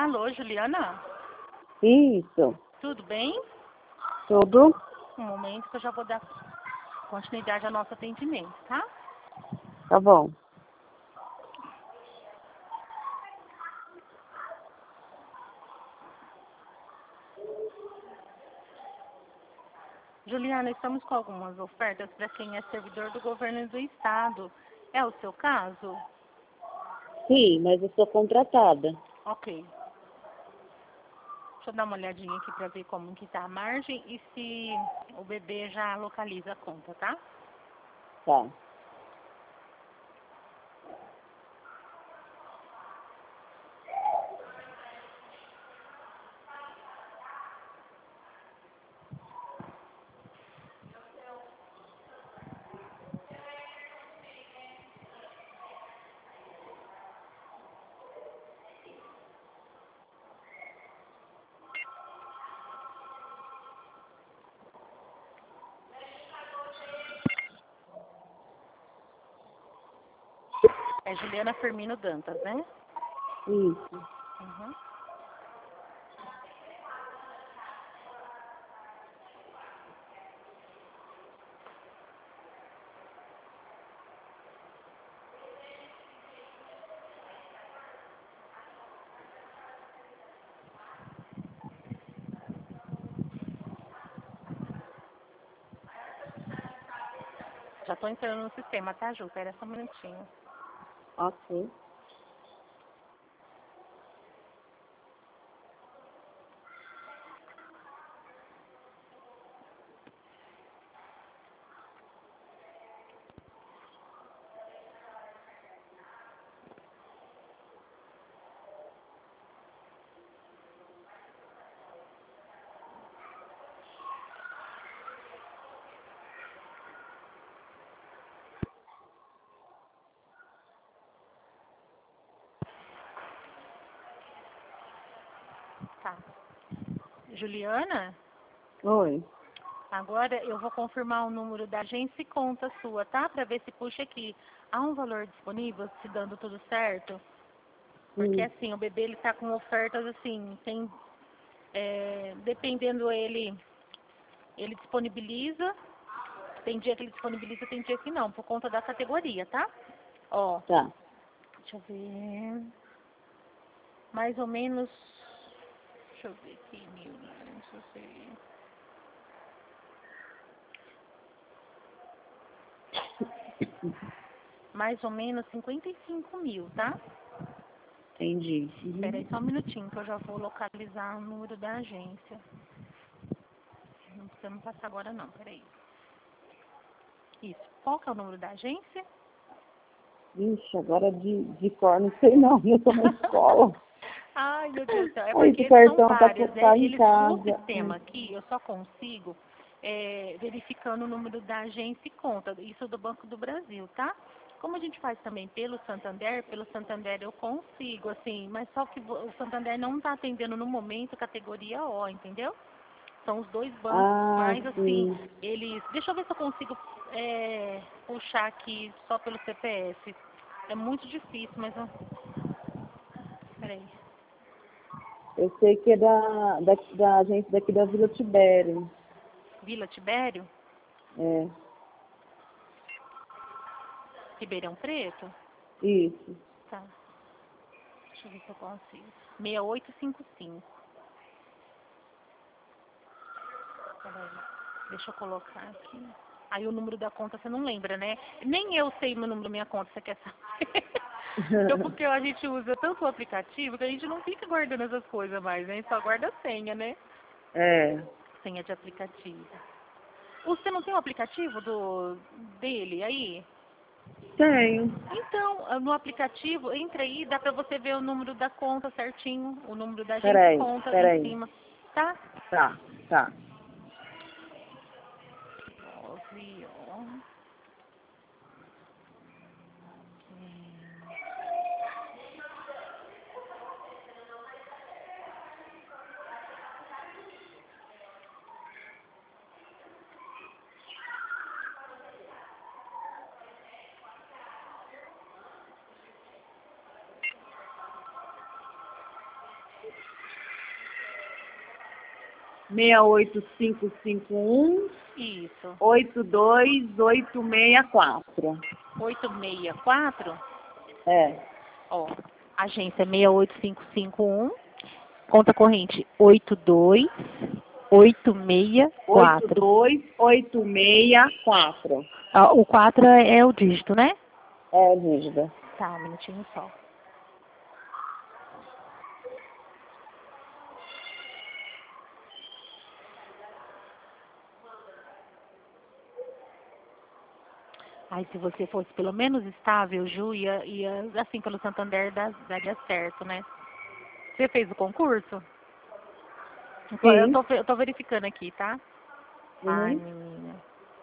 Alô, Juliana? Isso. Tudo bem? Tudo? Um momento que eu já vou dar continuidade ao nosso atendimento, tá? Tá bom. Juliana, estamos com algumas ofertas para quem é servidor do governo do estado. É o seu caso? Sim, mas eu sou contratada. Ok. Deixa eu dar uma olhadinha aqui para ver como que tá a margem e se o bebê já localiza a conta, tá? Tá. É Juliana Firmino Dantas, né? Isso. Uhum. Já estou entrando no sistema, tá, Ju? Espera só um minutinho. Ok. Tá. Juliana, Oi. agora eu vou confirmar o número da agência e conta sua, tá? Para ver se puxa aqui. Há um valor disponível, se dando tudo certo? Porque assim, o bebê ele tá com ofertas assim, tem dependendo ele disponibiliza, tem dia que ele disponibiliza, tem dia que não, por conta da categoria, tá? Ó, Tá. deixa eu ver. Mais ou menos, deixa eu ver aqui, deixa eu ver. Mais ou menos 55 mil, tá? Entendi. Espera aí só um minutinho que eu já vou localizar o número da agência. Não precisa me passar agora não, peraí. Isso. Qual que é o número da agência? Ixi, agora de cor não sei não. Eu tô na escola. Ai, meu Deus do céu. É Aí esse porque são cartão várias, né? tá em Eles, no casa. sistema aqui, eu só consigo verificando o número da agência e conta. Isso do Banco do Brasil, tá? Como a gente faz também pelo Santander eu consigo, assim, mas só que o Santander não está atendendo no momento categoria O, entendeu? São os dois bancos, Ah, mas assim, sim. eles. Deixa eu ver se eu consigo puxar aqui só pelo CPF. É muito difícil, mas eu. Peraí. Eu sei que é da agência daqui da Vila Tibério. Vila Tibério? É. Ribeirão Preto? Isso. Tá. Deixa eu ver se eu consigo. 6855. Peraí. Deixa eu colocar aqui. Aí o número da conta você não lembra, né? Nem eu sei o número da minha conta, você quer saber? Porque a gente usa tanto o aplicativo que a gente não fica guardando essas coisas mais, né? A gente só guarda a senha, né? É. Senha de aplicativo. Você não tem o aplicativo dele aí? Tenho. Então, no aplicativo, entra aí, dá pra você ver o número da conta certinho, o número da agência e Peraí, conta em peraí. cima, tá? Tá, tá. 9, 68551 Isso. 82864. 864? É. Ó, agência 68551, conta corrente 82864. 82864. Ah, o 4 é o dígito, né? É, dígida. Tá, um minutinho só. Aí se você fosse pelo menos estável, Ju, ia assim, pelo Santander daria certo, né? Você fez o concurso? Sim. Eu tô verificando aqui, tá? Ai, Uhum. menina.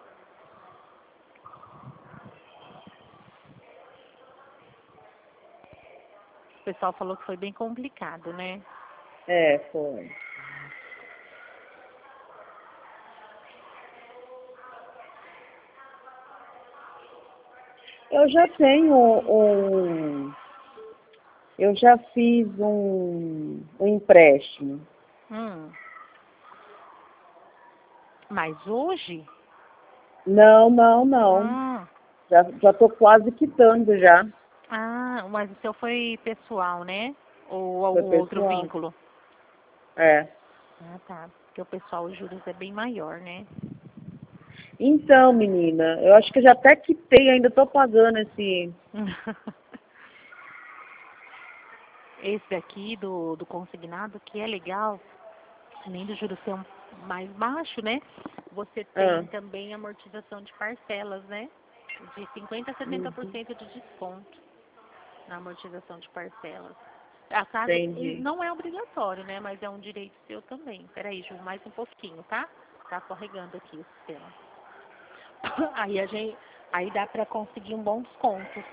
O pessoal falou que foi bem complicado, né? É, foi. Eu já tenho eu já fiz um empréstimo. Hum. Mas hoje? Não, não, não. Hum. Já tô quase quitando já. Ah, mas o seu foi pessoal, né? Ou Foi algum outro pessoal. vínculo? É. Ah, tá. Porque o pessoal, os juros é bem maior, né? Então, menina, eu acho que eu já até quitei, ainda tô pagando esse. Esse daqui do consignado, que é legal, além do juros ser mais baixo, né? Você Ah. tem também amortização de parcelas, né? De 50% a Uhum. 70% de desconto na amortização de parcelas. Acaso, Entendi. não é obrigatório, né? Mas é um direito seu também. Peraí, Ju, mais um pouquinho, tá? Tá carregando aqui o sistema. Aí dá pra conseguir um bom desconto.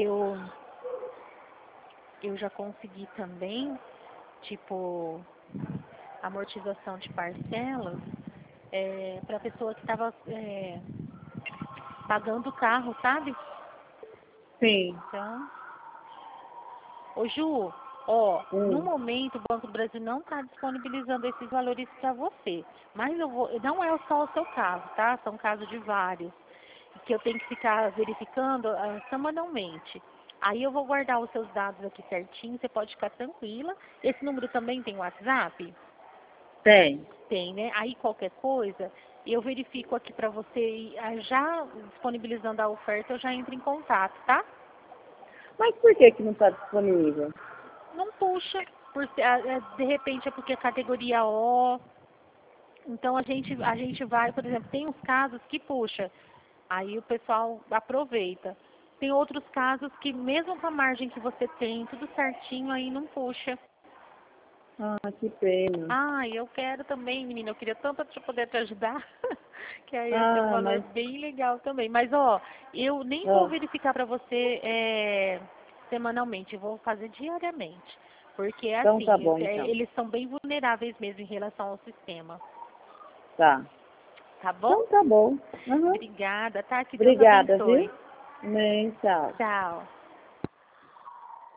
Eu já consegui também, tipo, amortização de parcelas para pessoa que estava pagando o carro, sabe? Sim. Então, ô Ju, ó, no Hum. momento o Banco do Brasil não está disponibilizando esses valores para você, mas não é só o seu caso, tá? São casos de vários, que eu tenho que ficar verificando semanalmente. Aí eu vou guardar os seus dados aqui certinho, você pode ficar tranquila. Esse número também tem WhatsApp? Tem. Tem, né? Aí qualquer coisa, eu verifico aqui para você e já disponibilizando a oferta, eu já entro em contato, tá? Mas por que não está disponível? Não puxa, de repente é porque é categoria O. Então a gente vai, por exemplo, tem uns casos que puxa, aí o pessoal aproveita. Tem outros casos que mesmo com a margem que você tem, tudo certinho, aí não puxa. Ah, que pena. Ah, eu quero também, menina. Eu queria tanto poder te ajudar, que aí ia ser um Ah, valor mas. bem legal também. Mas, ó, eu nem vou Ah, verificar para você semanalmente, eu vou fazer diariamente. Porque, então tá assim, bom, então. eles são bem vulneráveis mesmo em relação ao sistema. Tá. Tá bom? Então tá bom. Uhum. Obrigada, tá? Que Deus Obrigada, abençoe. viu? Nem, tchau. Tchau.